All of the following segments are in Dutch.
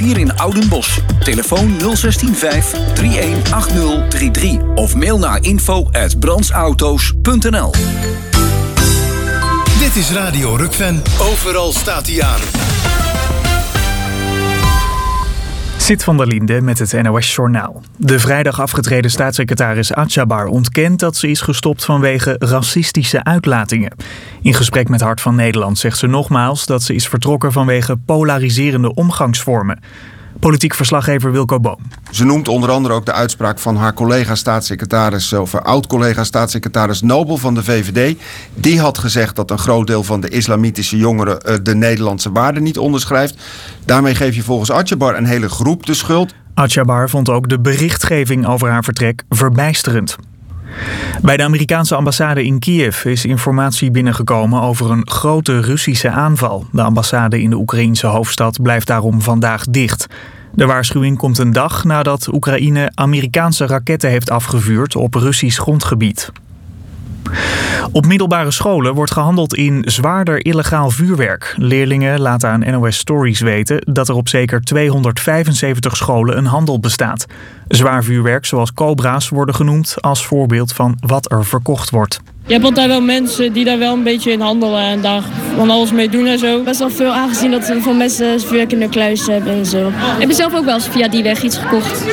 A4 in Oudenbosch. Telefoon 016 318033 of mail naar info@brandsauto's.nl. Dit is Radio Rukven. Overal staat hij aan. Sid van der Linde met het NOS-journaal. De vrijdag afgetreden staatssecretaris Atjabar ontkent dat ze is gestopt vanwege racistische uitlatingen. In gesprek met Hart van Nederland zegt ze nogmaals dat ze is vertrokken vanwege polariserende omgangsvormen. Politiek verslaggever Wilco Boom. Ze noemt onder andere ook de uitspraak van haar collega-staatssecretaris, of oud-collega-staatssecretaris Nobel van de VVD. Die had gezegd dat een groot deel van de islamitische jongeren de Nederlandse waarden niet onderschrijft. Daarmee geef je volgens Atjabar een hele groep de schuld. Atjabar vond ook de berichtgeving over haar vertrek verbijsterend. Bij de Amerikaanse ambassade in Kiev is informatie binnengekomen over een grote Russische aanval. De ambassade in de Oekraïense hoofdstad blijft daarom vandaag dicht. De waarschuwing komt een dag nadat Oekraïne Amerikaanse raketten heeft afgevuurd op Russisch grondgebied. Op middelbare scholen wordt gehandeld in zwaarder illegaal vuurwerk. Leerlingen laten aan NOS Stories weten dat er op zeker 275 scholen een handel bestaat. Zwaar vuurwerk zoals cobra's worden genoemd als voorbeeld van wat er verkocht wordt. Je hebt altijd wel mensen die daar wel een beetje in handelen en daar van alles mee doen en zo. Best wel veel aangezien dat we van mensen vuurwerk in de kluis hebben en zo. Heb je zelf ook wel eens via die weg iets gekocht?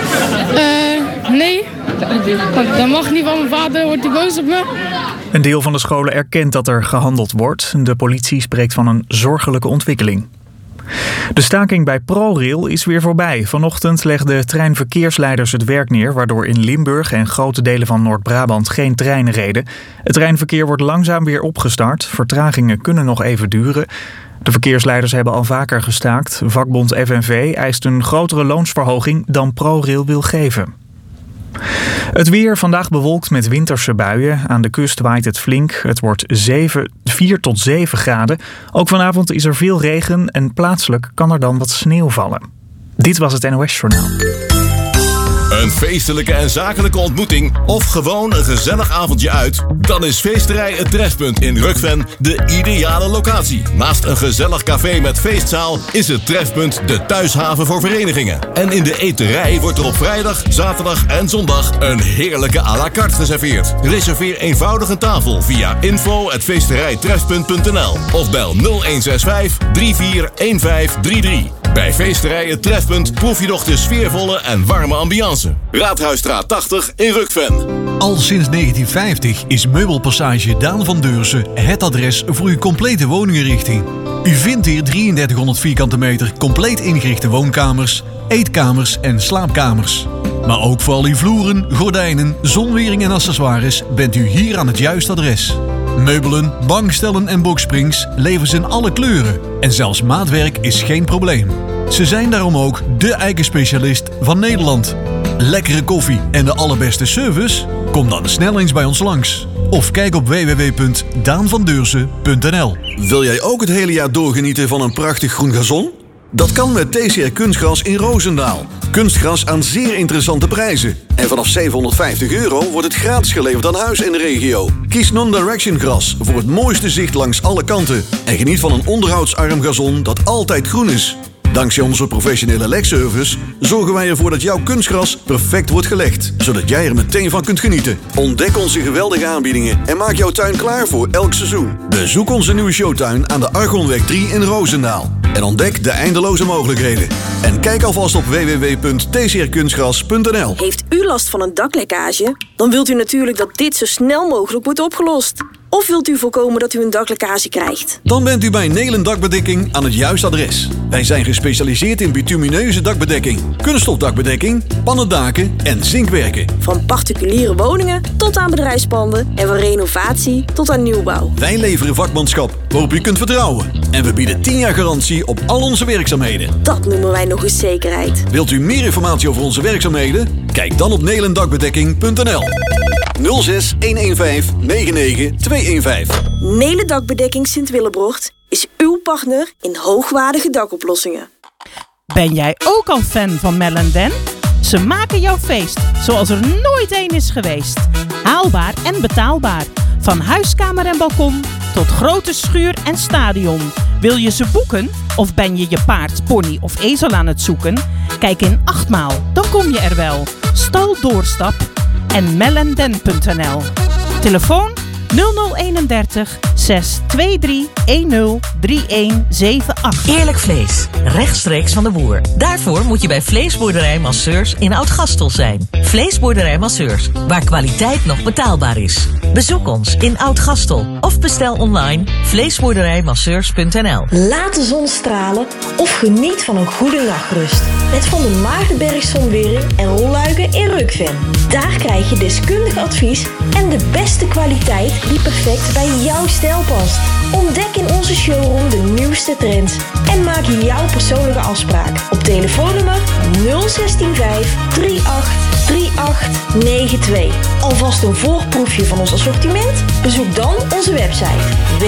Nee. Dat mag niet van mijn vader, wordt hij boos op me. Een deel van de scholen erkent dat er gehandeld wordt. De politie spreekt van een zorgelijke ontwikkeling. De staking bij ProRail is weer voorbij. Vanochtend legden treinverkeersleiders het werk neer, waardoor in Limburg en grote delen van Noord-Brabant geen treinen reden. Het treinverkeer wordt langzaam weer opgestart. Vertragingen kunnen nog even duren. De verkeersleiders hebben al vaker gestaakt. Vakbond FNV eist een grotere loonsverhoging dan ProRail wil geven. Het weer vandaag bewolkt met winterse buien. Aan de kust waait het flink. Het wordt 4 tot 7 graden. Ook vanavond is er veel regen en plaatselijk kan er dan wat sneeuw vallen. Dit was het NOS-journaal. Een feestelijke en zakelijke ontmoeting of gewoon een gezellig avondje uit? Dan is Feesterij Het Trefpunt in Rukven de ideale locatie. Naast een gezellig café met feestzaal is het Trefpunt de thuishaven voor verenigingen. En in de eterij wordt er op vrijdag, zaterdag en zondag een heerlijke à la carte geserveerd. Reserveer eenvoudig een tafel via info@feesterijtrefpunt.nl of bel 0165 341533. Bij Feesterij Het Trefpunt proef je nog de sfeervolle en warme ambiance. Raadhuisstraat 80 in Rukven. Al sinds 1950 is Meubelpassage Daan van Deursen het adres voor uw complete woninginrichting. U vindt hier 3300 vierkante meter compleet ingerichte woonkamers, eetkamers en slaapkamers. Maar ook voor al uw vloeren, gordijnen, zonwering en accessoires bent u hier aan het juiste adres. Meubelen, bankstellen en boxsprings leveren ze in alle kleuren. En zelfs maatwerk is geen probleem. Ze zijn daarom ook de eikenspecialist van Nederland. Lekkere koffie en de allerbeste service? Kom dan snel eens bij ons langs. Of kijk op www.daanvandeursen.nl. Wil jij ook het hele jaar doorgenieten van een prachtig groen gazon? Dat kan met TCR Kunstgras in Roosendaal. Kunstgras aan zeer interessante prijzen. En vanaf €750 wordt het gratis geleverd aan huis in de regio. Kies Non-Direction Gras voor het mooiste zicht langs alle kanten. En geniet van een onderhoudsarm gazon dat altijd groen is. Dankzij onze professionele legservice zorgen wij ervoor dat jouw kunstgras perfect wordt gelegd, zodat jij er meteen van kunt genieten. Ontdek onze geweldige aanbiedingen en maak jouw tuin klaar voor elk seizoen. Bezoek onze nieuwe showtuin aan de Argonweg 3 in Roosendaal. En ontdek de eindeloze mogelijkheden. En kijk alvast op www.tcrkunstgras.nl. Heeft u last van een daklekkage? Dan wilt u natuurlijk dat dit zo snel mogelijk wordt opgelost. Of wilt u voorkomen dat u een daklekkage krijgt? Dan bent u bij Nelen Dakbedekking aan het juiste adres. Wij zijn gespecialiseerd in bitumineuze dakbedekking, kunststofdakbedekking, pannendaken en zinkwerken. Van particuliere woningen tot aan bedrijfspanden en van renovatie tot aan nieuwbouw. Wij leveren vakmanschap waarop u kunt vertrouwen. En we bieden 10 jaar garantie op al onze werkzaamheden. Dat noemen wij nog eens zekerheid. Wilt u meer informatie over onze werkzaamheden? Kijk dan op nelendakbedekking.nl. 06 115 99 215. Nelen Dakbedekking Sint-Willebrocht is uw partner in hoogwaardige dakoplossingen. Ben jij ook al fan van Mel & Den? Ze maken jouw feest zoals er nooit één is geweest. Haalbaar en betaalbaar. Van huiskamer en balkon tot grote schuur en stadion. Wil je ze boeken? Of ben je je paard, pony of ezel aan het zoeken? Kijk in 8 maal, dan kom je er wel. Stal Doorstap en mellenden.nl. Telefoon 0031 623 103178. Eerlijk vlees, rechtstreeks van de boer. Daarvoor moet je bij Vleesboerderij Masseurs in Oud-Gastel zijn. Vleesboerderij Masseurs, waar kwaliteit nog betaalbaar is. Bezoek ons in Oud-Gastel of bestel online vleesboerderijmasseurs.nl. Laat de zon stralen of geniet van een goede nachtrust. Met Van der Maagdenberg Zonwering en rolluiken in Rukven. Daar krijg je deskundig advies en de beste kwaliteit die perfect bij jouw stijl past. Ontdek in onze showroom de nieuwste trends en maak jouw persoonlijke afspraak op telefoonnummer 0165 38 3892. Alvast een voorproefje van ons assortiment? Bezoek dan onze website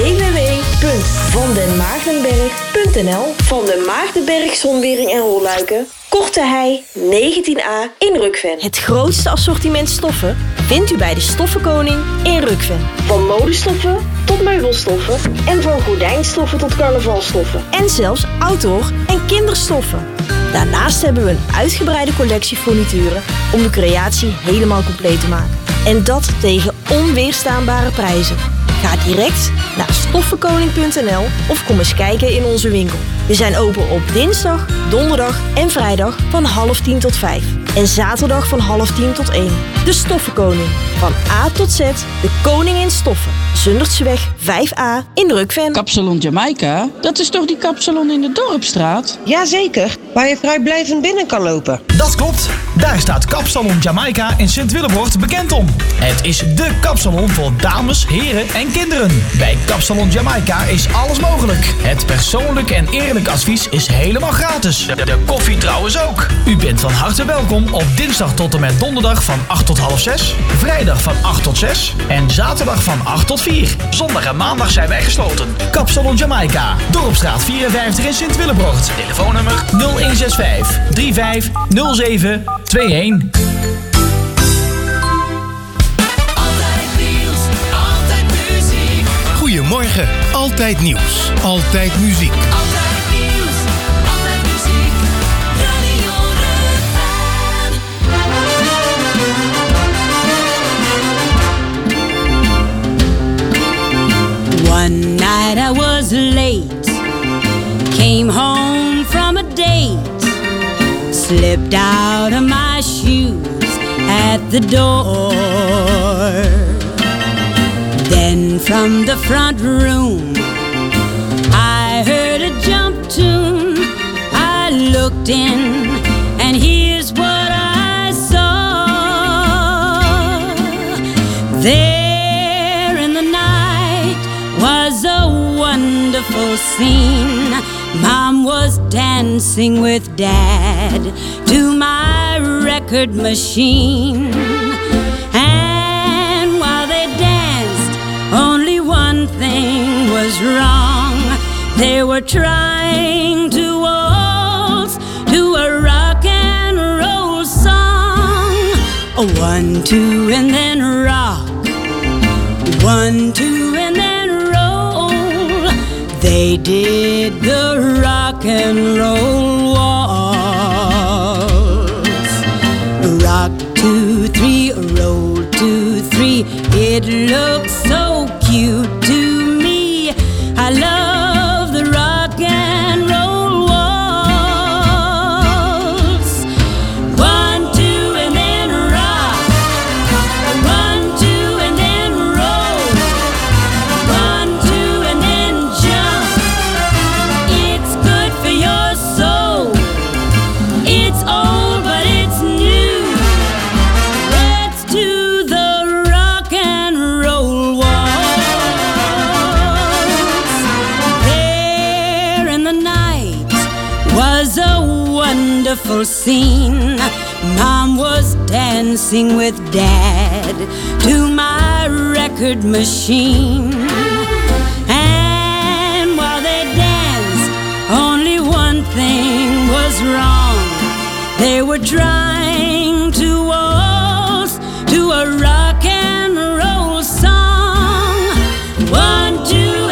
www.vandenmaagdenberg.nl. Van den Maagdenberg Zonwering en rolluiken, Korte Hei 19a in Rukven. Het grootste assortiment stoffen vindt u bij de Stoffenkoning in Rukven. Van modestoffen tot meubelstoffen en van gordijnstoffen tot carnavalstoffen. En zelfs outdoor- en kinderstoffen. Daarnaast hebben we een uitgebreide collectie furnituren om de creatie helemaal compleet te maken. En dat tegen onweerstaanbare prijzen. Ga direct naar stoffenkoning.nl of kom eens kijken in onze winkel. We zijn open op dinsdag, donderdag en vrijdag van 9:30 tot 5. En zaterdag van 9:30 tot 1. De Stoffenkoning. Van A tot Z, de koning in stoffen. Zundertseweg 5A in Rukven. Kapsalon Jamaica, dat is toch die kapsalon in de Dorpstraat? Jazeker, waar je vrijblijvend binnen kan lopen. Dat klopt. Daar staat Kapsalon Jamaica in Sint-Willebroort bekend om. Het is dé kapsalon voor dames, heren en kinderen. Bij Kapsalon Jamaica is alles mogelijk. Het persoonlijk en eerlijk advies is helemaal gratis. De koffie trouwens ook. U bent van harte welkom op dinsdag tot en met donderdag van 8 tot half 6, vrijdag van 8 tot 6 en zaterdag van 8 tot 4. Zondag en maandag zijn wij gesloten. Kapsalon Jamaica, Dorpstraat 54 in Sint-Willebroort. Telefoonnummer 0165 3507 21. Goedemorgen, altijd nieuws, altijd muziek. Altijd nieuws, altijd muziek, Radio Rukven. One night I was late, came home from a date, slipped out of my shoes at the door. Then from the front room I heard a jump tune. I looked in and here's what I saw. There in the night was a wonderful scene. Mom was dancing with Dad to my record machine. And while they danced, only one thing was wrong. They were trying to waltz to a rock and roll song. 1, 2, and then rock. 1, 2, and then roll. They did the rock and roll waltz. Rock 2, 3, roll 2, 3. It looks so cute to me. I love the rock and roll waltz. 1, 2, and then rock. 1, 2, and then roll. 1, 2, and then jump. It's good for your soul. It's old, but it's new. Let's do the rock and roll waltz. There in the night was a wonderful scene. Mom was dancing with Dad to my record machine. And while they danced, only one thing was wrong. They were trying to waltz to a rock and roll song. 1, 2,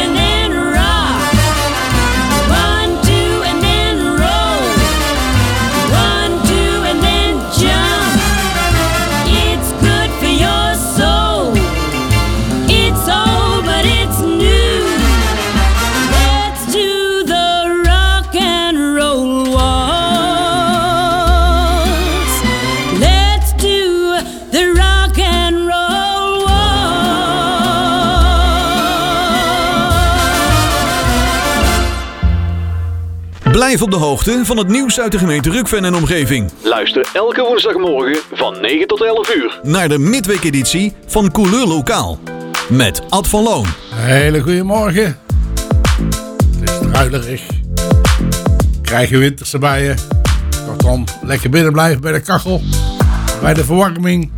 Blijf op de hoogte van het nieuws uit de gemeente Rukven en omgeving. Luister elke woensdagmorgen van 9 tot 11 uur. Naar de midweekeditie van Couleur Lokaal. Met Ad van Loon. Hele goede morgen. Het is druilerig. Krijg je winterse buien. Kortom, lekker binnen blijven bij de kachel. Bij de verwarming.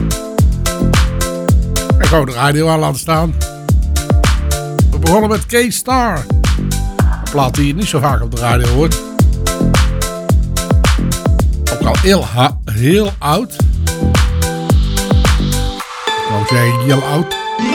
En gewoon de radio aan laten staan. We begonnen met K-Star. Een plaat die je niet zo vaak op de radio hoort. Ook al heel oud. Dan zeg ik heel oud.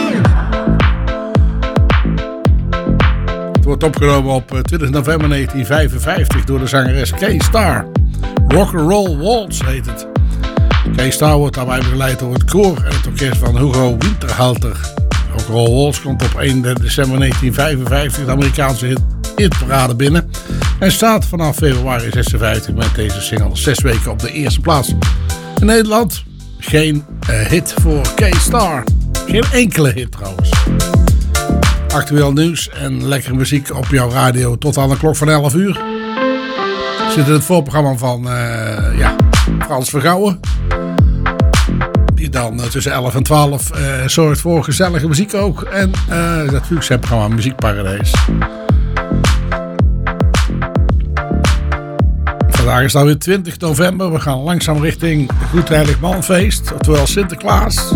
Het wordt opgenomen op 20 november 1955 door de zangeres K-Star. Rock'n'Roll Waltz heet het. K-Star wordt daarbij begeleid door het koor en het orkest van Hugo Winterhalter. Rock'n'Roll Waltz komt op 1 december 1955 de Amerikaanse hitparade binnen. En staat vanaf februari 56 met deze single 6 weken op de eerste plaats. In Nederland geen hit voor K-Star. Geen enkele hit trouwens. Actueel nieuws en lekkere muziek op jouw radio tot aan de klok van 11 uur. Zit in het voorprogramma van Frans Vergouwen. Die dan tussen 11 en 12 zorgt voor gezellige muziek ook. En natuurlijk zijn programma Muziekparadijs. Vandaag is het alweer 20 november. We gaan langzaam richting Goed Heilig Manfeest. Oftewel Sinterklaas.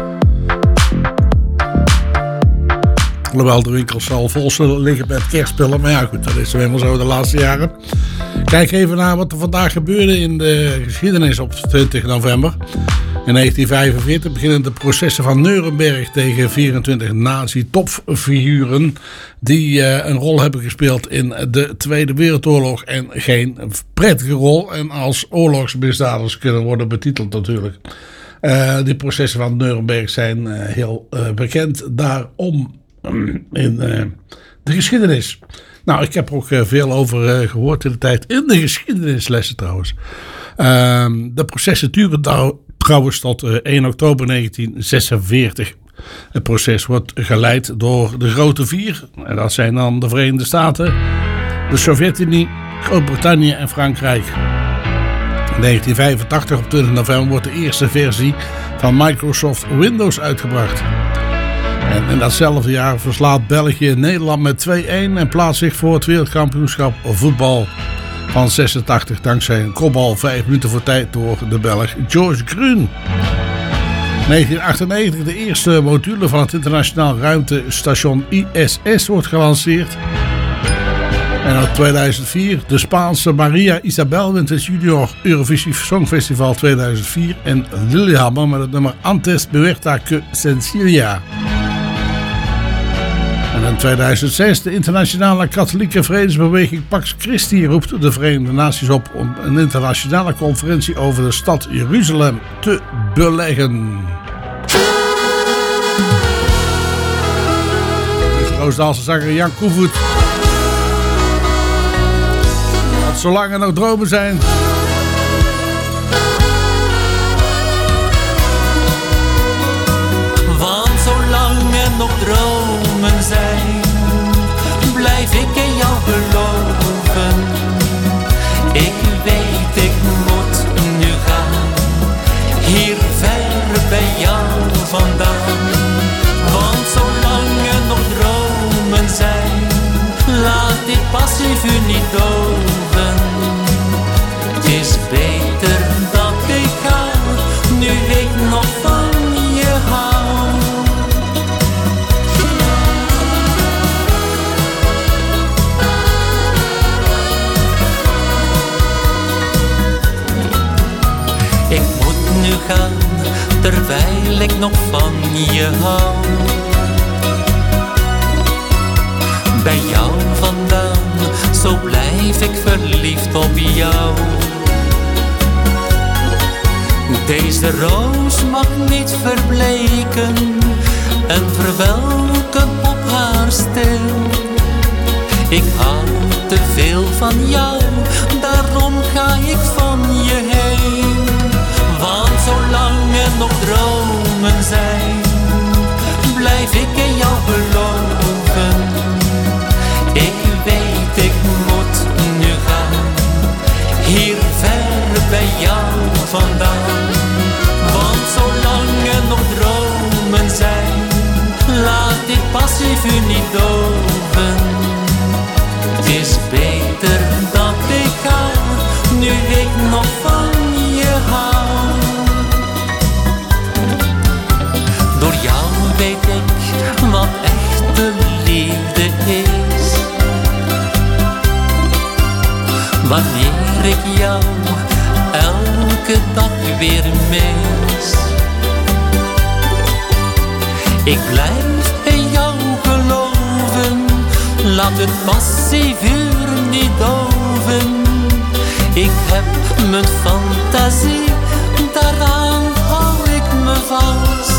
Hoewel de winkels al vol zullen liggen met kerstspullen. Maar ja goed, dat is helemaal zo de laatste jaren. Kijk even naar wat er vandaag gebeurde in de geschiedenis op 20 november. In 1945 beginnen de processen van Nuremberg tegen 24 nazi-topfiguren die een rol hebben gespeeld in de Tweede Wereldoorlog en geen prettige rol en als oorlogsmisdadigers kunnen worden betiteld natuurlijk. Die processen van Nuremberg zijn heel bekend daarom in de geschiedenis. Nou, ik heb er ook veel over gehoord in de tijd, in de geschiedenislessen trouwens. De processen duren trouwens tot 1 oktober 1946. Het proces wordt geleid door de grote vier. En dat zijn dan de Verenigde Staten, de Sovjet-Unie, Groot-Brittannië en Frankrijk. In 1985 op 20 november wordt de eerste versie van Microsoft Windows uitgebracht. En in datzelfde jaar verslaat België Nederland met 2-1 en plaatst zich voor het wereldkampioenschap voetbal van 86 dankzij een kopbal 5 minuten voor tijd door de Belg George Gruen. 1998 de eerste module van het internationaal ruimtestation ISS wordt gelanceerd. En in 2004 de Spaanse Maria Isabel wint het Junior Eurovisie Songfestival 2004 en Lillehammer met het nummer Antes Muerta que Sencilla. En in 2006 de internationale katholieke vredesbeweging Pax Christi roept de Verenigde Naties op om een internationale conferentie over de stad Jeruzalem te beleggen. Dit is de Roosdaalse zanger Jan Koevoet. Want zolang er nog dromen zijn. Want zolang er nog dromen zijn, blijf ik in jou geloven. Ik weet, ik moet nu gaan, hier ver bij jou vandaan. Want zolang er nog dromen zijn, laat dit passief u niet doven. Het is beter dat ik ga, nu ik nog van je hou. Ik moet nu gaan, terwijl ik nog van je hou. Bij jou vandaan, zo blijf ik verliefd op jou. Deze roos mag niet verbleken en verwelken op haar stil. Ik hou te veel van jou, daarom ga ik van je heen. Want zolang er nog dromen zijn, blijf ik in jou geloven. Ik weet, ik moet nu bij jou vandaan. Want zolang er nog dromen zijn, laat dit passievuur niet doven. Het is beter dat ik ga, nu ik nog van je hou. Door jou weet ik wat echte liefde is. Wanneer ik jou elke dag weer mis. Ik blijf in jou geloven, laat het passievuur niet doven. Ik heb mijn fantasie, daaraan hou ik me vast.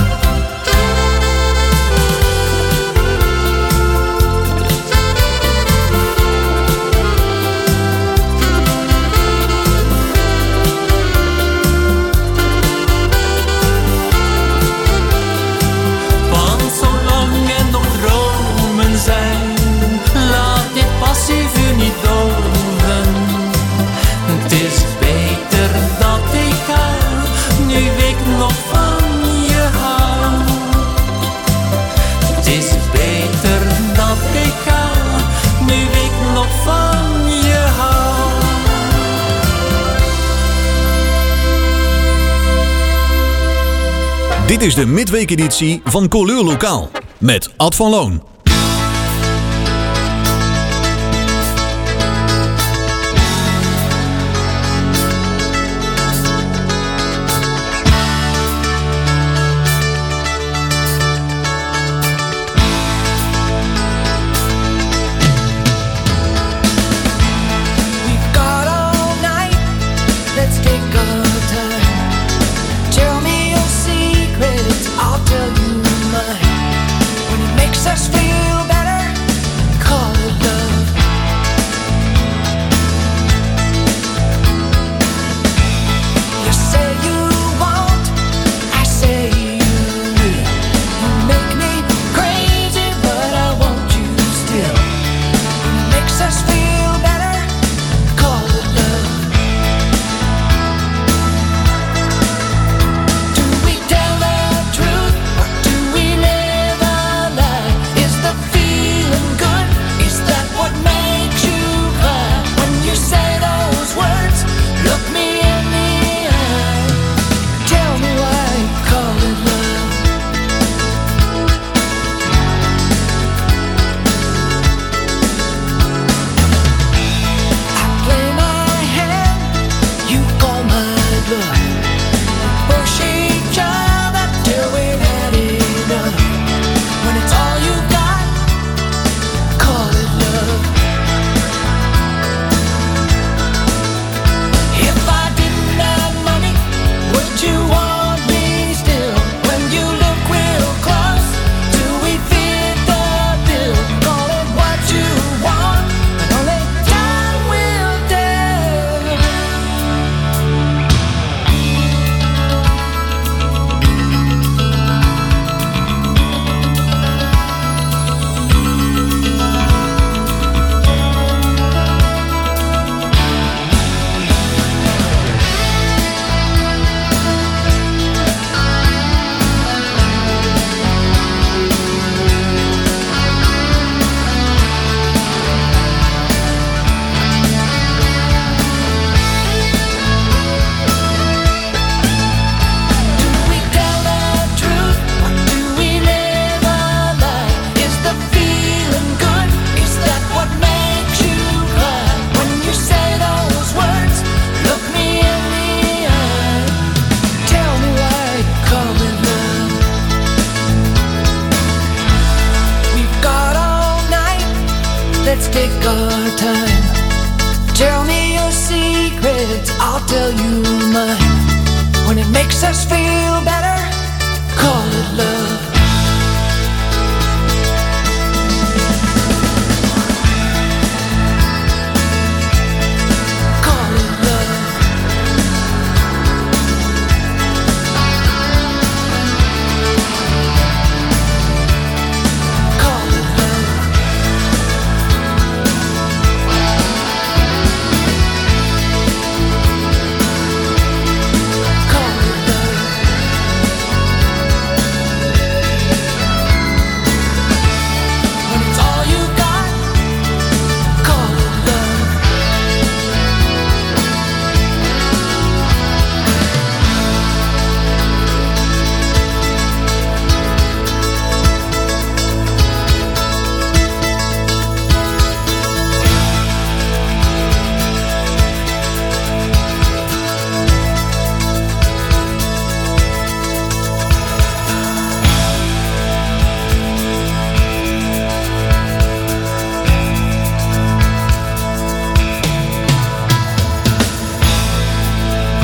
Laat dit passievuur niet doven. Het is beter dat ik ga, nu ik nog van je hou. Het is beter dat ik ga, nu ik nog van je hou. Dit is de midweekeditie van Couleur Lokaal met Ad van Loon.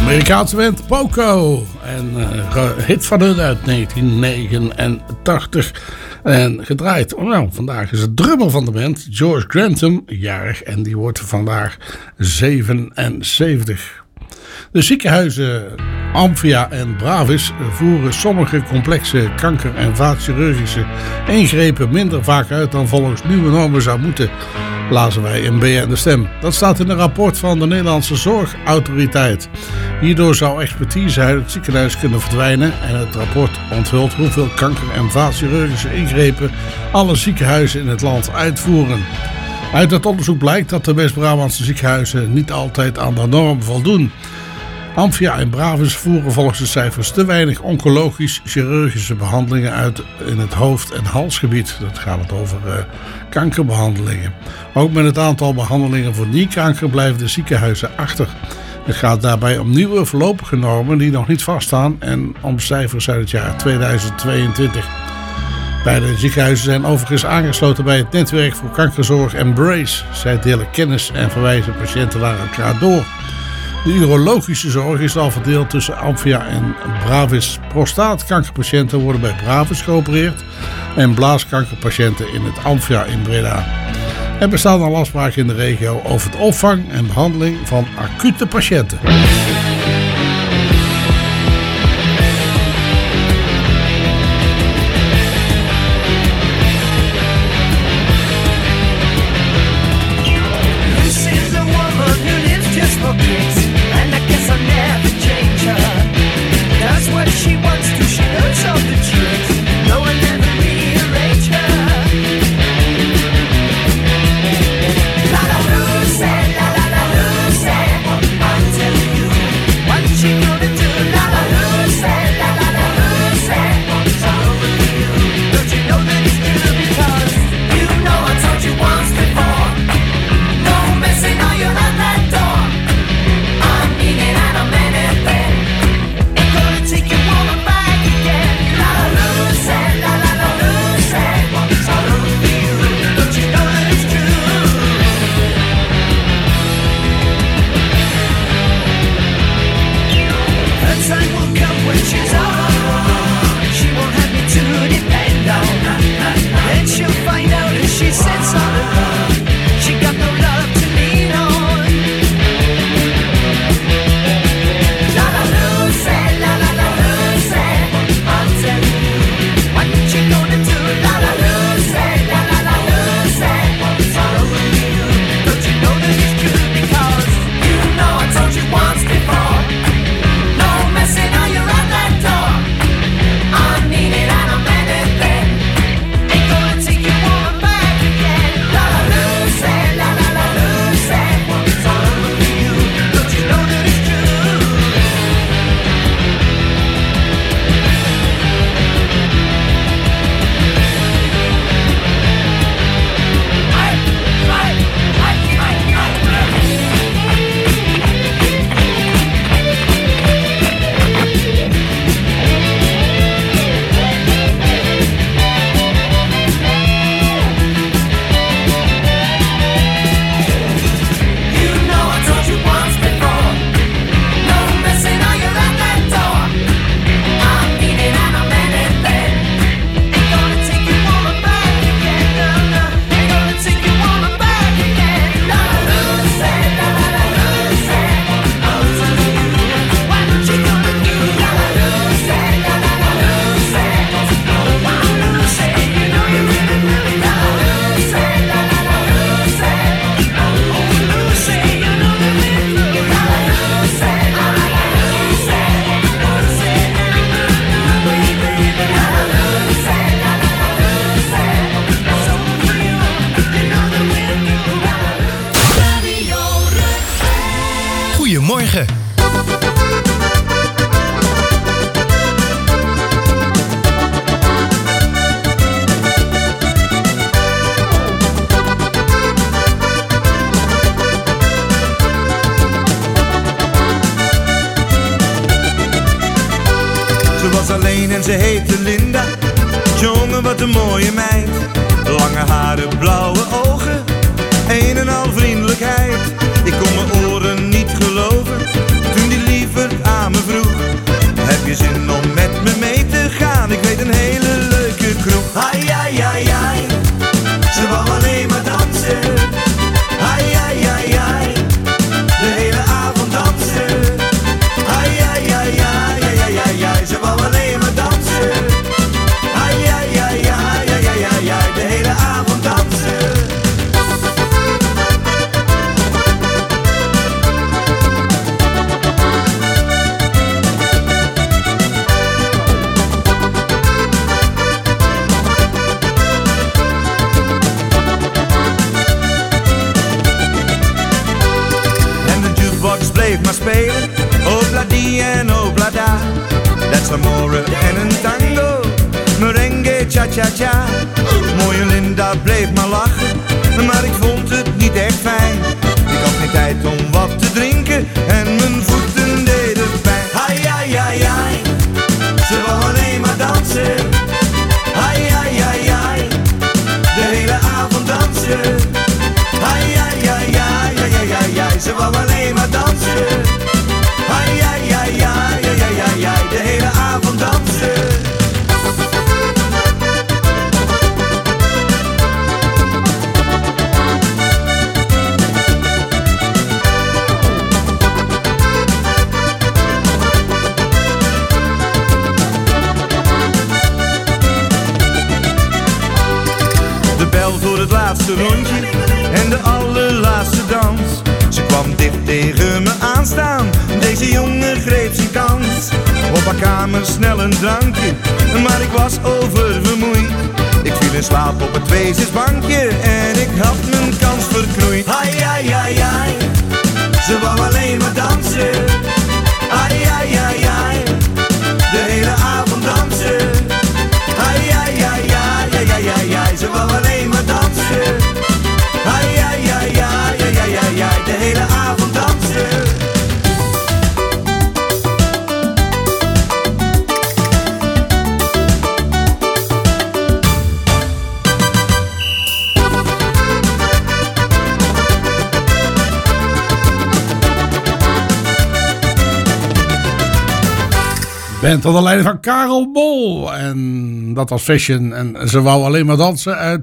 Amerikaanse band Poco. En hit van hun uit 1989. En gedraaid. Nou, vandaag is het drummer van de band, George Grantham, jarig. En die wordt vandaag 77. De ziekenhuizen Amphia en Bravis voeren sommige complexe kanker- en vaatchirurgische ingrepen minder vaak uit dan volgens nieuwe normen zou moeten, lazen wij in BN De Stem. Dat staat in een rapport van de Nederlandse Zorgautoriteit. Hierdoor zou expertise uit het ziekenhuis kunnen verdwijnen en het rapport onthult hoeveel kanker- en vaatchirurgische ingrepen alle ziekenhuizen in het land uitvoeren. Uit het onderzoek blijkt dat de West-Brabantse ziekenhuizen niet altijd aan de norm voldoen. Amphia en Bravis voeren volgens de cijfers te weinig oncologisch-chirurgische behandelingen uit in het hoofd- en halsgebied. Dat gaat het over kankerbehandelingen. Ook met het aantal behandelingen voor nierkanker blijven de ziekenhuizen achter. Het gaat daarbij om nieuwe voorlopige normen die nog niet vaststaan en om cijfers uit het jaar 2022. Beide ziekenhuizen zijn overigens aangesloten bij het netwerk voor kankerzorg Embrace. Zij delen kennis en verwijzen patiënten naar elkaar door. De urologische zorg is al verdeeld tussen Amphia en Bravis. Prostaatkankerpatiënten worden bij Bravis geopereerd en blaaskankerpatiënten in het Amphia in Breda. Er bestaan al afspraken in de regio over het opvang en behandeling van acute patiënten. Goedemorgen. Ze was alleen en ze heette Linda. Jongen, wat een mooie meid. Lange haren, blauwe ogen, een en al vriendelijkheid. Ik kon mijn oren niet geloven toen die lieverd Opla di en opla da. Dat is amore en een tango. Merengue, cha-cha-cha. Mooie Linda bleef maar lachen, maar ik vond het niet echt fijn. Ik had geen tijd om wat te drinken en mijn voeten deden pijn. Hai, ai, ai, ai. Ze wou alleen maar dansen. Hai, ai, ai, ai. De hele avond dansen. Hai, ai, ai, ai, ai, ai, ai, ai. Ze wou alleen maar dansen. Hai, ai, ai, ai, ai, ai, ai, ai. De hele avond dansen. Voor het laatste rondje en de allerlaatste dans. Ze kwam dicht tegen me aanstaan, deze jongen greep zijn kans. Op haar kamer snel een drankje, maar ik was oververmoeid. Ik viel in slaap op het weesjesbankje en ik had mijn kans verknoeid. Ai, ai, ai, ai, ze wou alleen maar dansen. Ai, ai, ai, ai, de hele avond dansen. Ai, ai, ai, ai, ai, ai, ai, ai, ze wou alleen maar dansen. Ai, ai, ai, ai, ai, ai, ai, ai, de hele avond dansen. Band onder leiding van Karel Bol. En dat was Fashion. En ze wou alleen maar dansen uit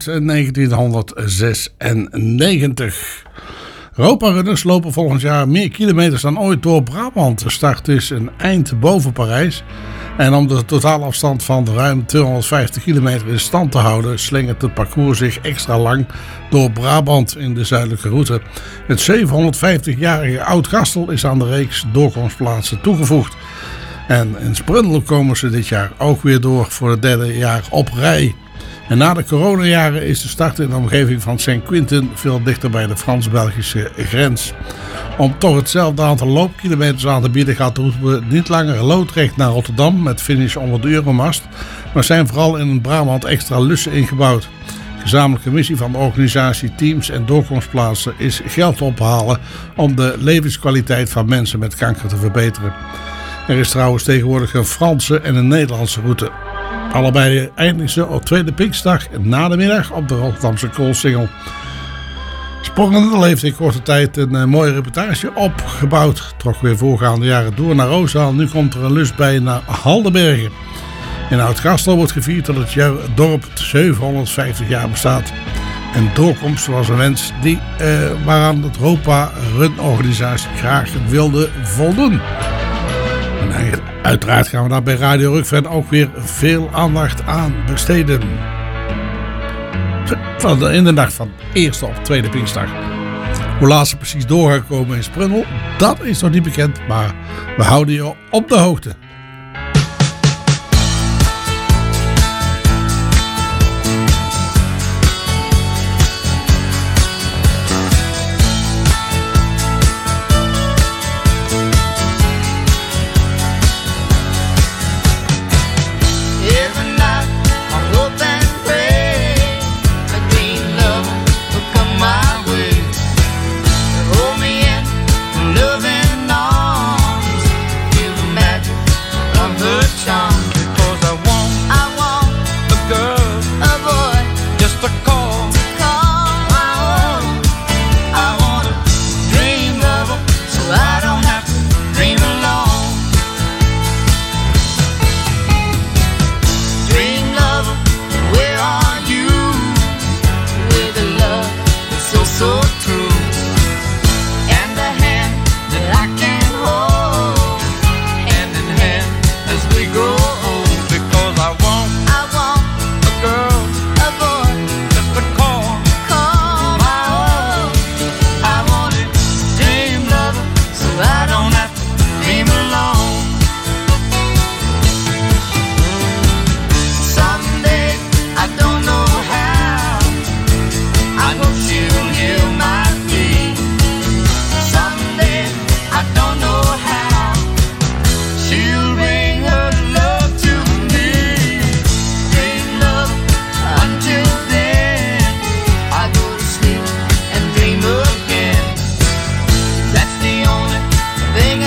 1996. Europa-runners lopen volgend jaar meer kilometers dan ooit door Brabant. De start is een eind boven Parijs. En om de totaalafstand van ruim 250 kilometer in stand te houden, slingert het parcours zich extra lang door Brabant in de zuidelijke route. Het 750-jarige Oud-Gastel is aan de reeks doorkomstplaatsen toegevoegd. En in Sprundel komen ze dit jaar ook weer door voor het derde jaar op rij. En na de coronajaren is de start in de omgeving van Saint-Quentin veel dichter bij de Frans-Belgische grens. Om toch hetzelfde aantal loopkilometers aan te bieden gaat de route niet langer loodrecht naar Rotterdam met finish onder de Euromast, maar zijn vooral in Brabant extra lussen ingebouwd. Gezamenlijke missie van de organisatie, teams en doorkomstplaatsen is geld ophalen om de levenskwaliteit van mensen met kanker te verbeteren. Er is trouwens tegenwoordig een Franse en een Nederlandse route. Allebei eindigen ze op tweede Pinksterdag na de middag op de Rotterdamse Koolsingel. Sprongende heeft in korte tijd een mooie reportage opgebouwd. Trok weer voorgaande jaren door naar Roosendaal. Nu komt er een lus bij naar Haldenbergen. In Oud-Gastel wordt gevierd dat het dorp 750 jaar bestaat. En doorkomst was een wens waaraan de Europa Run organisatie graag wilde voldoen. En uiteraard gaan we daar bij Radio Rukven ook weer veel aandacht aan besteden. In de nacht van eerste op tweede Pinksterdag. Hoe laat ze precies door gaan komen in Sprundel, dat is nog niet bekend, maar we houden je op de hoogte.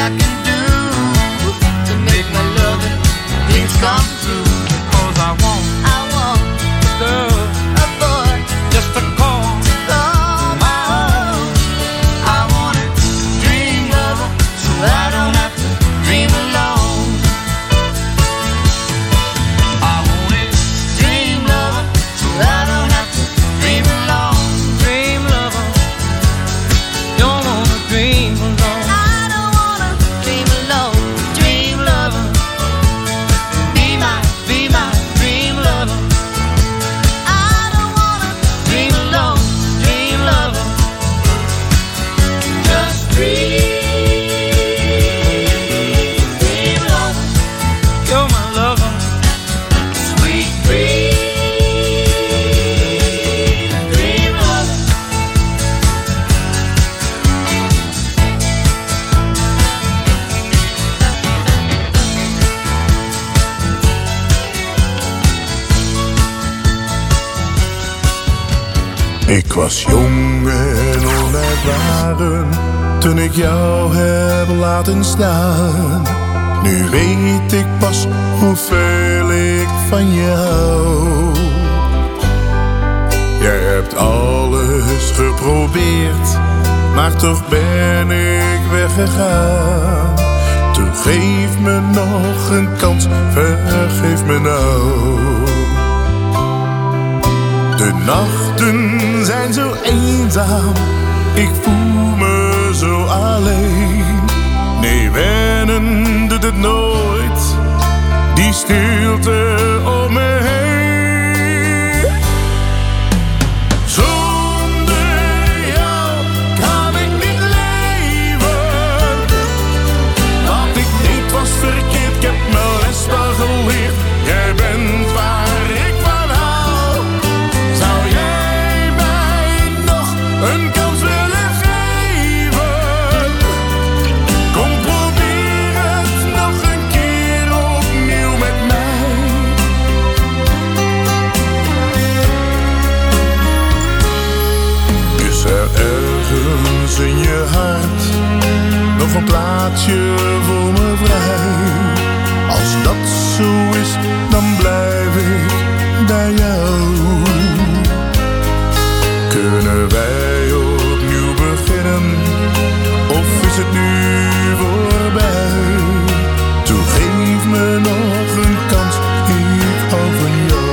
I can do to make my loving dreams come true. Because I want a girl, a boy, just to call my own. I want a dream lover, so I don't have to dream alone. I want a dream lover, so I don't have to dream alone. Dream lover, don't wanna dream alone. I don't wanna dream alone. Dream lover, be my dream lover. I don't wanna dream alone. Dream lover, just dream lover. You're my lover, sweet dream lover. Ik was jong en onervaren toen ik jou heb laten staan. Nu weet ik pas hoeveel ik van je hou. Jij hebt alles geprobeerd, maar toch ben ik weggegaan. Toen geef me nog een kans, vergeef me nou. De nachten zijn zo eenzaam, ik voel me zo alleen. Nee, wennen doet het nooit, die stilte om me heen. Zonder jou kan ik niet leven. Wat ik deed was verkeerd, ik heb mijn les wel geleerd. Jij bent waar ik van hou. Zou jij mij nog een kans willen geven? Kom, probeer het nog een keer opnieuw met mij. Is er ergens in je hart nog een plaatsje voor me vrij? Als dat zo is, dan blijf ik bij jou. Kunnen wij opnieuw beginnen, of is het nu voorbij? Toe geef me nog een kans, ik hou van jou.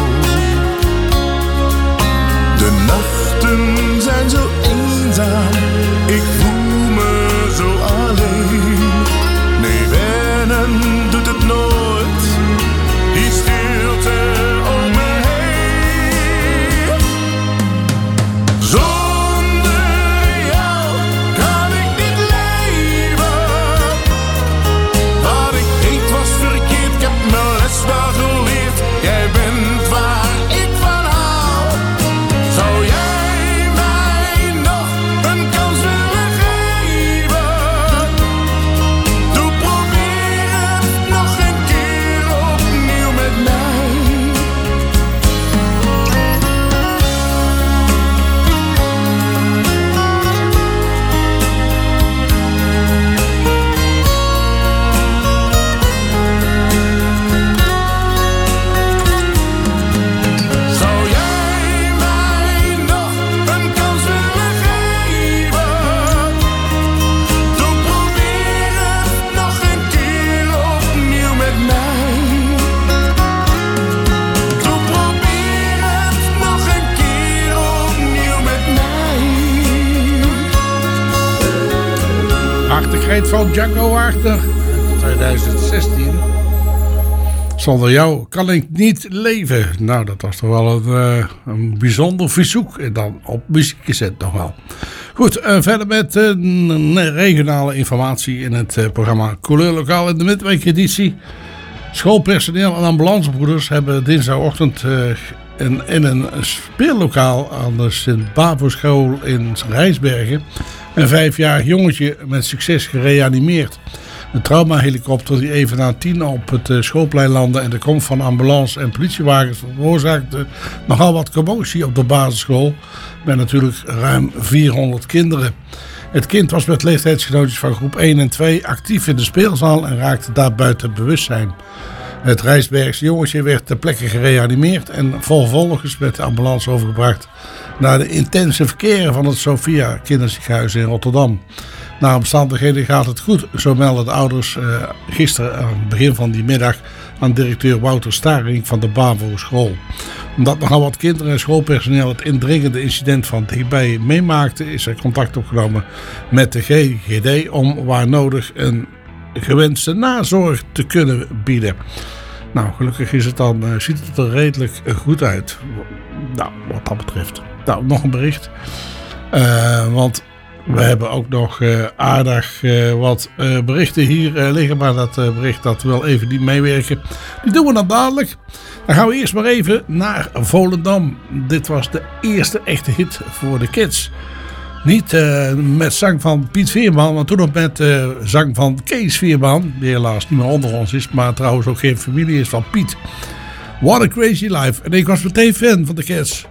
De nachten zijn zo eenzaam, ik voel me zo alleen. Nee, wennen doet het nooit, die stilte om me heen. Zonder jou kan ik niet leven. Wat ik deed was verkeerd, ik heb mijn les wel geleerd. Jij bent waar ik van hou. Zou jij mij nog een kans willen geven? Doe, probeer het nog een keer opnieuw met mij. Zou jij mij nog een kans willen geven? Doe, probeer het nog een keer opnieuw met mij. Doe, probeer het nog een keer opnieuw met mij. Hartigheid van Django Wagner, 2016. Zonder jou kan ik niet leven. Nou, dat was toch wel een bijzonder verzoek. En dan op muziekgezet nog wel. Goed, verder met regionale informatie in het programma Couleur Lokaal in de midweekeditie. Schoolpersoneel en ambulancebroeders hebben dinsdagochtend in een speellokaal aan de Sint-Bavo-school in Rijsbergen een 5-jarig jongetje met succes gereanimeerd. De traumahelikopter die even na 10 op het schoolplein landde en de komst van ambulance en politiewagens veroorzaakte nogal wat commotie op de basisschool met natuurlijk ruim 400 kinderen. Het kind was met leeftijdsgenootjes van groep 1 en 2 actief in de speelzaal en raakte daar buiten bewustzijn. Het Rijsbergse jongetje werd ter plekke gereanimeerd en vervolgens met de ambulance overgebracht naar de intensive care van het Sophia Kinderziekenhuis in Rotterdam. Naar omstandigheden gaat het goed, zo melden de ouders gisteren aan het begin van die middag aan directeur Wouter Staring van de BAVO school. Omdat nogal wat kinderen en schoolpersoneel het indringende incident van dichtbij meemaakten, is er contact opgenomen met de GGD om waar nodig een gewenste nazorg te kunnen bieden. Nou, gelukkig is het dan, ziet het er redelijk goed uit. Nou, wat dat betreft. Nou, nog een bericht. Want we hebben ook nog aardig wat berichten hier liggen. Maar dat bericht dat wil even niet meewerken. Die doen we dan dadelijk. Dan gaan we eerst maar even naar Volendam. Dit was de eerste echte hit voor de kids. Niet met zang van Piet Veerman, maar toen nog met zang van Kees Veerman. Die helaas niet meer onder ons is, maar trouwens ook geen familie is van Piet. What a Crazy Life. En ik was meteen fan van de Cats.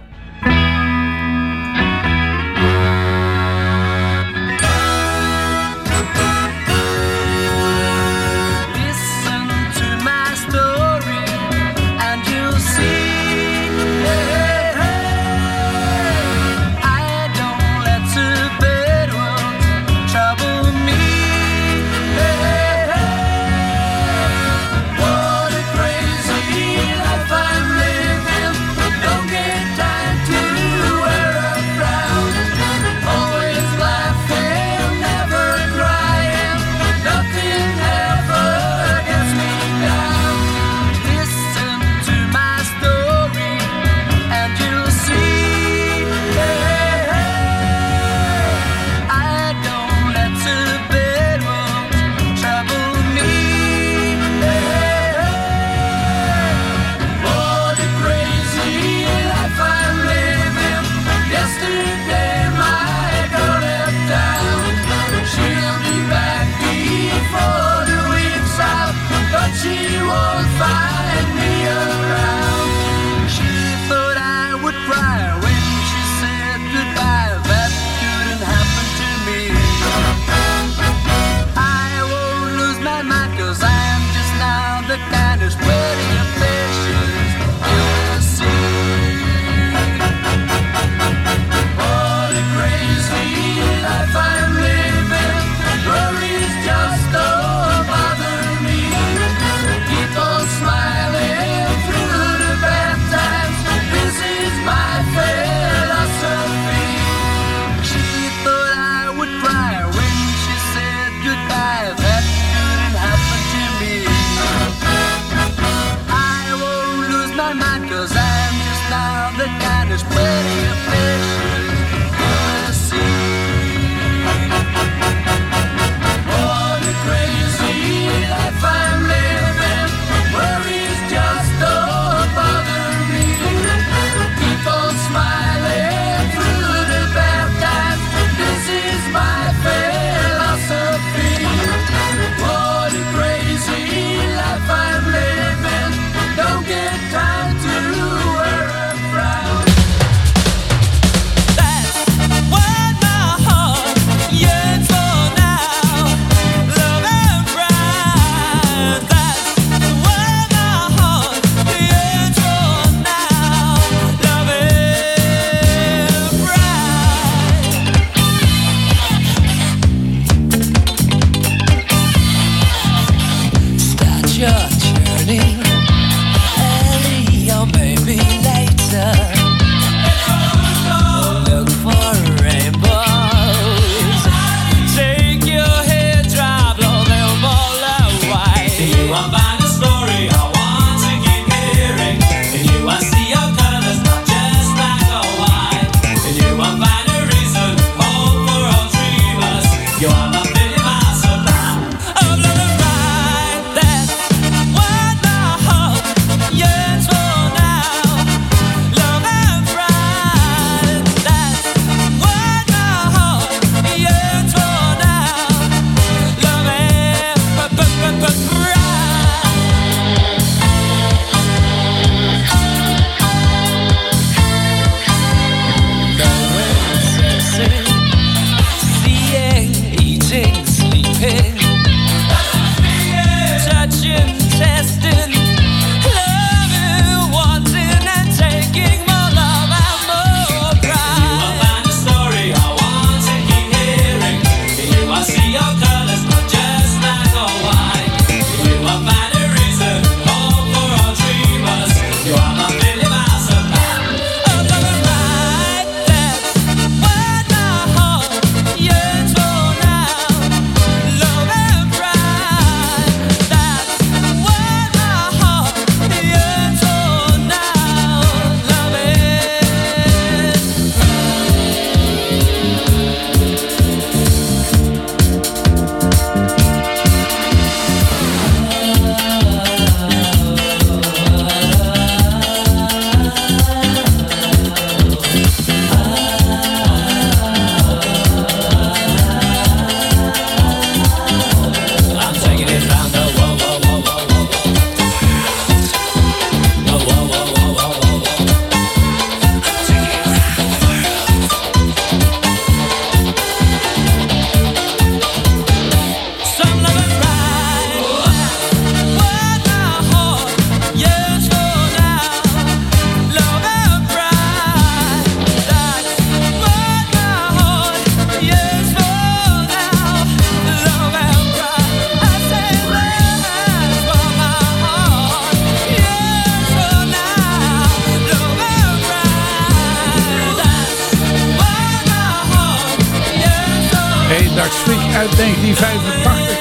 uit 1985.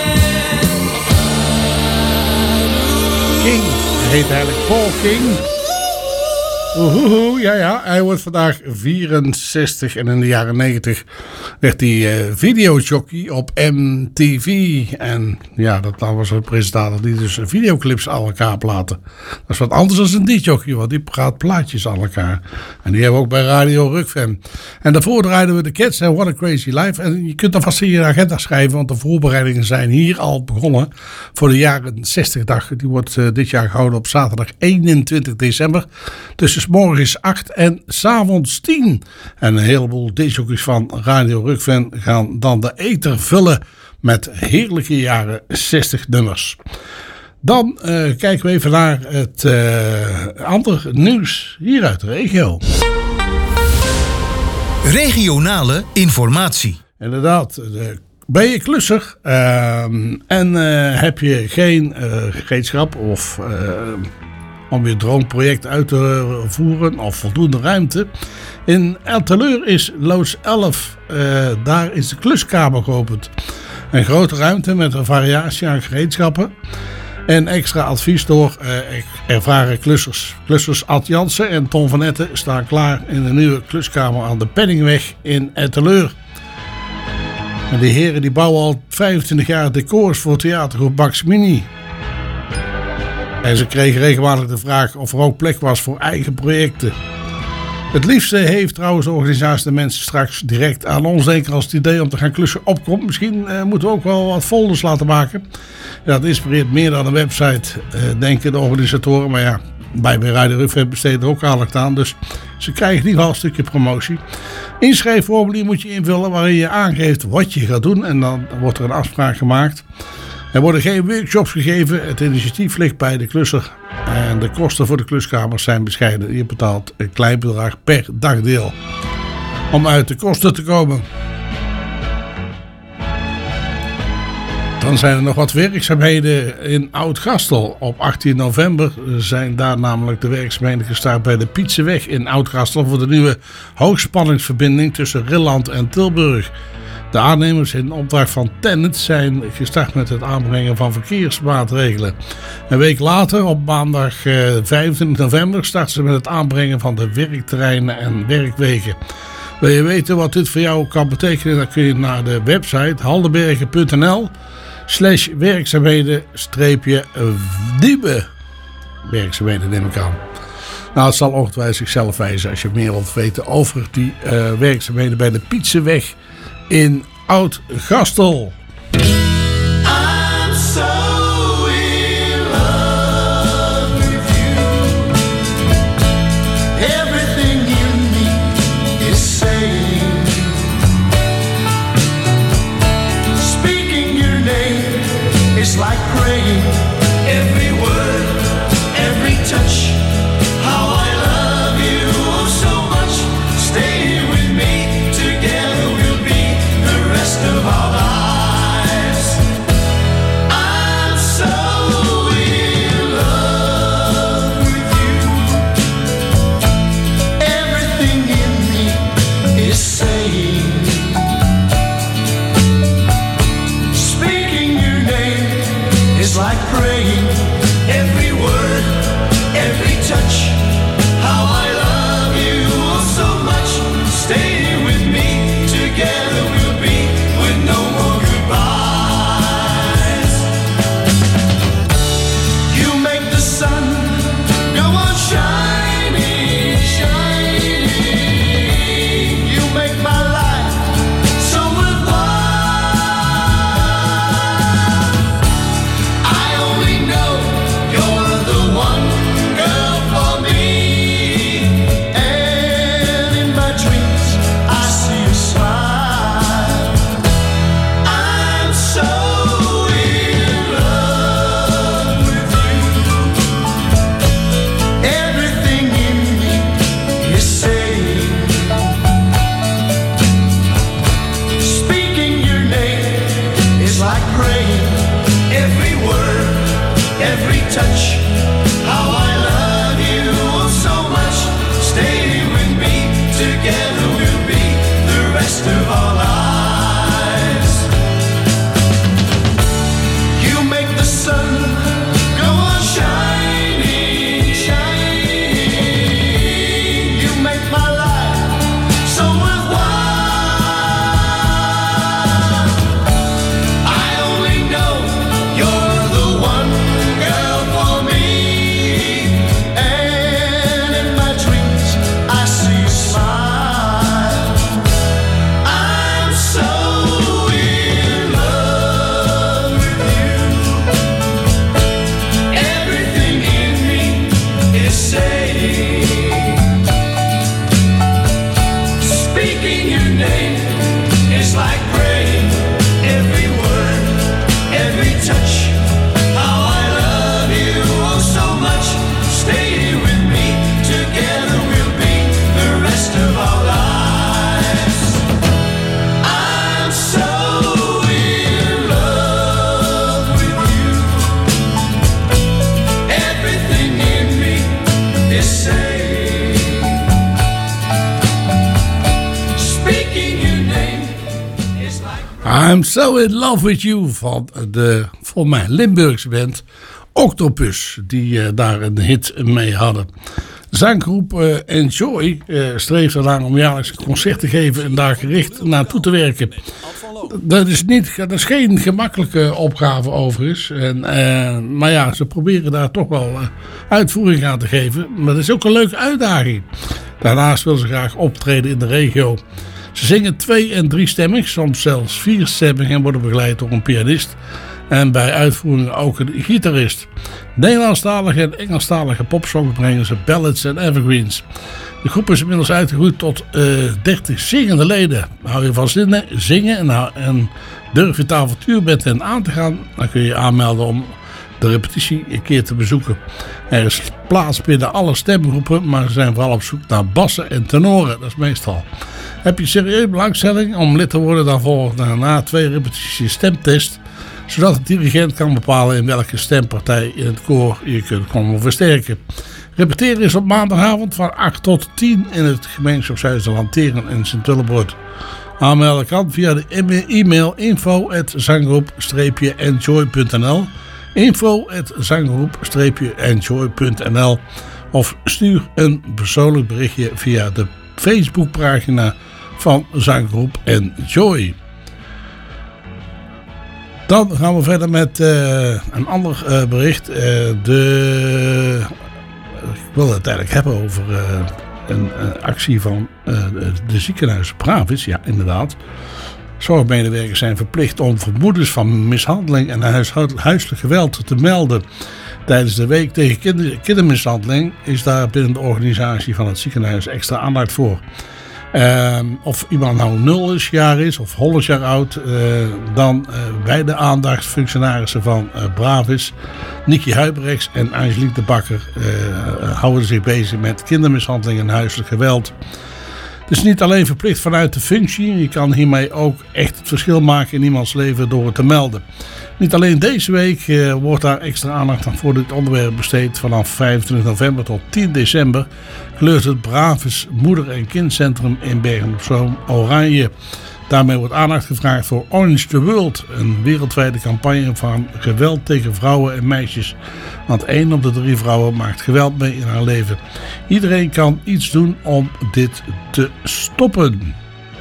King, hij heet eigenlijk Paul King. Ja, hij wordt vandaag 64 en in de jaren 90 werd hij videojockey op MTV. En ja, dat was een presentator die dus videoclips aan elkaar platen. Dat is wat anders dan een DJ-jockey, want die praat plaatjes aan elkaar. En die hebben we ook bij Radio Rukfem. En daarvoor draaiden we de Cats en What a Crazy Life. En je kunt alvast in je agenda schrijven, want de voorbereidingen zijn hier al begonnen voor de jaren 60-dag. Die wordt dit jaar gehouden op zaterdag 21 december. Tussen 's morgens 8 en 's avonds 10. En een heleboel discjockeys van Radio Rukfem gaan dan de ether vullen met heerlijke jaren 60 nummers. Dan kijken we even naar het andere nieuws hier uit de regio. Regionale informatie. Inderdaad, ben je klusser en heb je geen gereedschap of om je droomproject uit te voeren of voldoende ruimte. In Etteleur is loods 11, daar is de kluskamer geopend. Een grote ruimte met een variatie aan gereedschappen en extra advies door ervaren klussers. Klussers Ad Jansen en Tom van Etten staan klaar in de nieuwe kluskamer aan de Penningweg in Etteleur. En die heren die bouwen al 25 jaar decors voor theatergroep Bax Mini. En ze kregen regelmatig de vraag of er ook plek was voor eigen projecten. Het liefste heeft trouwens de organisatie de mensen straks direct aan ons denken als het idee om te gaan klussen opkomt. Misschien moeten we ook wel wat folders laten maken. Ja, dat inspireert meer dan een website, denken de organisatoren. Maar ja, bij Radio Rukfem besteden er ook aandacht aan. Dus ze krijgen in ieder geval een stukje promotie. Inschrijfformulier moet je invullen waarin je aangeeft wat je gaat doen. En dan wordt er een afspraak gemaakt. Er worden geen workshops gegeven. Het initiatief ligt bij de klusser. En de kosten voor de kluskamers zijn bescheiden. Je betaalt een klein bedrag per dagdeel om uit de kosten te komen. Dan zijn er nog wat werkzaamheden in Oud-Gastel. Op 18 november zijn daar namelijk de werkzaamheden gestart bij de Pietseweg in Oud-Gastel voor de nieuwe hoogspanningsverbinding tussen Rilland en Tilburg. De aannemers in opdracht van Tennet zijn gestart met het aanbrengen van verkeersmaatregelen. Een week later, op maandag 25 november, starten ze met het aanbrengen van de werkterreinen en werkwegen. Wil je weten wat dit voor jou kan betekenen, dan kun je naar de website haldenbergen.nl/werkzaamheden-nieuwe werkzaamheden, neem ik aan. Nou, het zal ongetwijfeld zichzelf wijzen als je meer wilt weten over die werkzaamheden bij de Pietseweg in Oud-Gastel. I'm so in love with you. Everything in me is saying, speaking your name is like praying. Every word, every touch, how I love you oh so much. Stay with me, together we'll be the rest of our lives. I'm so in love with you. Everything in me is saying, speaking your name is like praying. Every word, every touch, how I love you oh so much. Stay with me, together we'll be with no more goodbyes. You make the sun go on shining, shining. You make my life so worthwhile. I only know you're the one girl for me. And in my dreams I see you smile. I'm so in love with you. Everything in me is saying, speaking your name is like praying. Every word, every touch, how I love you oh so much. Stay with me, together we'll be the rest of our lives. I'm So In Love With You van de, volgens mij, Limburgse band Octopus, die daar een hit mee hadden. Zanggroep Enjoy streeft eraan om jaarlijks een concert te geven en daar gericht naartoe te werken. Dat is geen gemakkelijke opgave overigens. Maar ja, ze proberen daar toch wel uitvoering aan te geven. Maar dat is ook een leuke uitdaging. Daarnaast willen ze graag optreden in de regio. Ze zingen 2- en 3-stemmig, soms zelfs 4-stemmig en worden begeleid door een pianist. En bij uitvoeringen ook een gitarist. Nederlandstalige en Engelstalige popsongs brengen ze ballads en evergreens. De groep is inmiddels uitgegroeid tot 30 zingende leden. Hou je van zingen en durf je het avontuur met hen aan te gaan, dan kun je je aanmelden om de repetitie een keer te bezoeken. Er is plaats binnen alle stemgroepen, maar ze zijn vooral op zoek naar bassen en tenoren. Dat is meestal. Heb je serieus belangstelling om lid te worden, dan volgt daarna 2 repetities stemtest, zodat de dirigent kan bepalen in welke stempartij in het koor je kunt komen versterken. Repeteren is op maandagavond van 8 tot 10 in het gemeenschapshuis De Lanteren in Sint-Willebroord. Aanmelden kan via de e-mail info@zanggroep-enjoy.nl info@zanggroep-enjoy.nl of stuur een persoonlijk berichtje via de Facebookpagina van Zanggroep Enjoy. Dan gaan we verder met een ander bericht. Ik wil het eigenlijk hebben over een actie van de ziekenhuis Bravis. Ja, inderdaad. Zorgmedewerkers zijn verplicht om vermoedens van mishandeling en huiselijk geweld te melden. Tijdens de week tegen kindermishandeling is daar binnen de organisatie van het ziekenhuis extra aandacht voor. Of iemand nou 0 jaar is of 100 jaar oud, dan bij de aandachtsfunctionarissen van Bravis, Nicky Huibrechts en Angelique de Bakker houden zich bezig met kindermishandeling en huiselijk geweld. Het is niet alleen verplicht vanuit de functie, je kan hiermee ook echt het verschil maken in iemands leven door het te melden. Niet alleen deze week wordt daar extra aandacht aan voor dit onderwerp besteed. Vanaf 25 november tot 10 december kleurt het Bravis Moeder- en Kindcentrum in Bergen-op-Zoom oranje. Daarmee wordt aandacht gevraagd voor Orange the World, een wereldwijde campagne van geweld tegen vrouwen en meisjes. Want 1 op de 3 vrouwen maakt geweld mee in haar leven. Iedereen kan iets doen om dit te stoppen.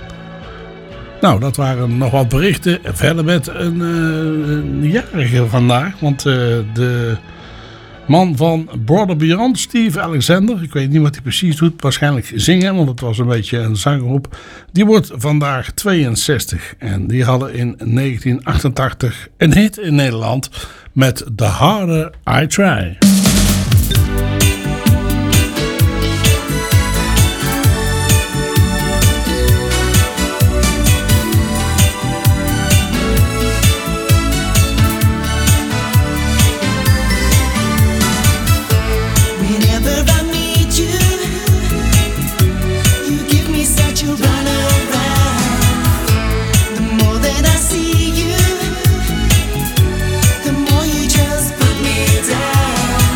Nou, dat waren nog wat berichten. Verder met een jarige vandaag. Want de man van Brother Beyond, Steve Alexander, ik weet niet wat hij precies doet, waarschijnlijk zingen, want het was een beetje een zanggroep. Die wordt vandaag 62 en die hadden in 1988 een hit in Nederland met The Harder I Try. The more you just put me down.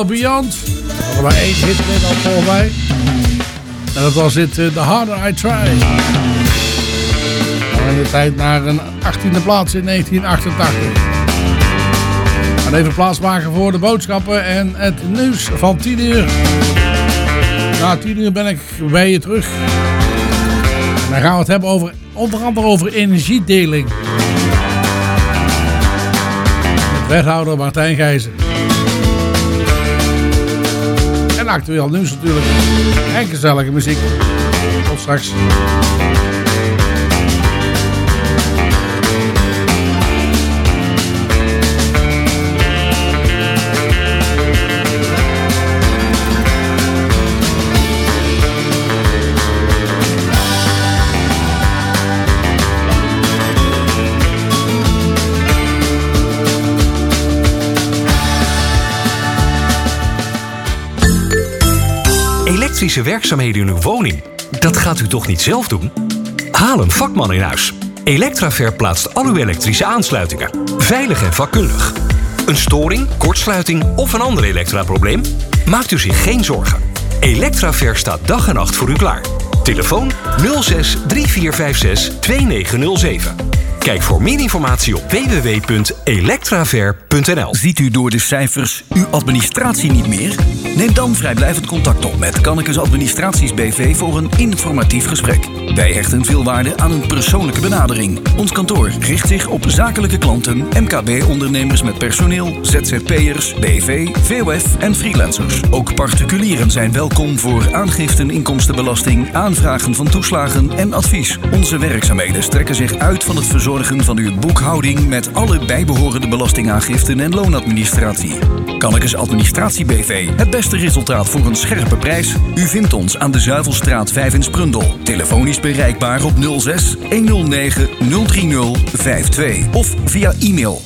Beyond. We hadden maar 1 hit met al volgens mij. En dat was dit The Harder I Try. En in de tijd naar een 18e plaats in 1988. En even plaats maken voor de boodschappen en het nieuws van 10 uur. Na 10 uur ben ik bij je terug. En dan gaan we het hebben over, onder andere over energiedeling. Met wethouder Martijn Gijzen. En actueel nieuws natuurlijk. En gezellige muziek. Tot straks. Elektrische werkzaamheden in uw woning. Dat gaat u toch niet zelf doen? Haal een vakman in huis. Electraver plaatst al uw elektrische aansluitingen. Veilig en vakkundig. Een storing, kortsluiting of een ander elektraprobleem? Maakt u zich geen zorgen. Electraver staat dag en nacht voor u klaar. Telefoon 06 3456 2907. Kijk voor meer informatie op www.electraver.nl. Ziet u door de cijfers uw administratie niet meer? Neem dan vrijblijvend contact op met Kannekes Administraties BV voor een informatief gesprek. Wij hechten veel waarde aan een persoonlijke benadering. Ons kantoor richt zich op zakelijke klanten, MKB-ondernemers met personeel, ZZP'ers, BV, VOF en freelancers. Ook particulieren zijn welkom voor aangiften inkomstenbelasting, aanvragen van toeslagen en advies. Onze werkzaamheden strekken zich uit van het verzorgen van uw boekhouding met alle bijbehorende belastingaangiften en loonadministratie. Kannekes Administratie BV. Het beste resultaat voor een scherpe prijs? U vindt ons aan de Zuivelstraat 5 in Sprundel. Telefonisch bereikbaar op 06 109 030 52 of via e-mail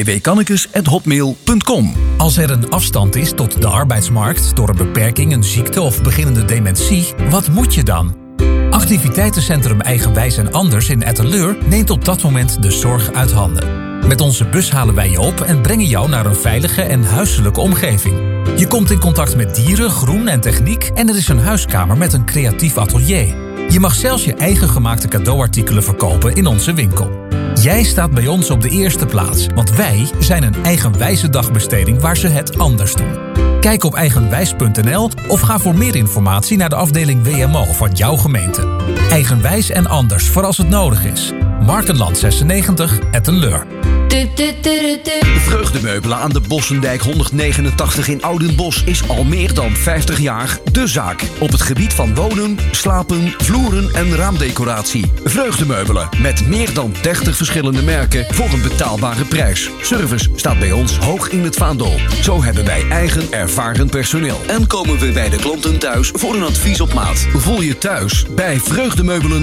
jwkannekes@hotmail.com. Als er een afstand is tot de arbeidsmarkt door een beperking, een ziekte of beginnende dementie, wat moet je dan? Activiteitencentrum Eigenwijs en Anders in Etteleur neemt op dat moment de zorg uit handen. Met onze bus halen wij je op en brengen jou naar een veilige en huiselijke omgeving. Je komt in contact met dieren, groen en techniek en er is een huiskamer met een creatief atelier. Je mag zelfs je eigen gemaakte cadeauartikelen verkopen in onze winkel. Jij staat bij ons op de eerste plaats, want wij zijn een eigenwijze dagbesteding waar ze het anders doen. Kijk op eigenwijs.nl of ga voor meer informatie naar de afdeling WMO van jouw gemeente. Eigenwijs en anders voor als het nodig is. Markenland 96, Etteleur. Vreugdemeubelen aan de Bossendijk 189 in Oudenbosch is al meer dan 50 jaar de zaak. Op het gebied van wonen, slapen, vloeren en raamdecoratie. Vreugdemeubelen met meer dan 30 verschillende merken voor een betaalbare prijs. Service staat bij ons hoog in het vaandel. Zo hebben wij eigen ervaren personeel. En komen we bij de klanten thuis voor een advies op maat. Voel je thuis bij Vreugdemeubelen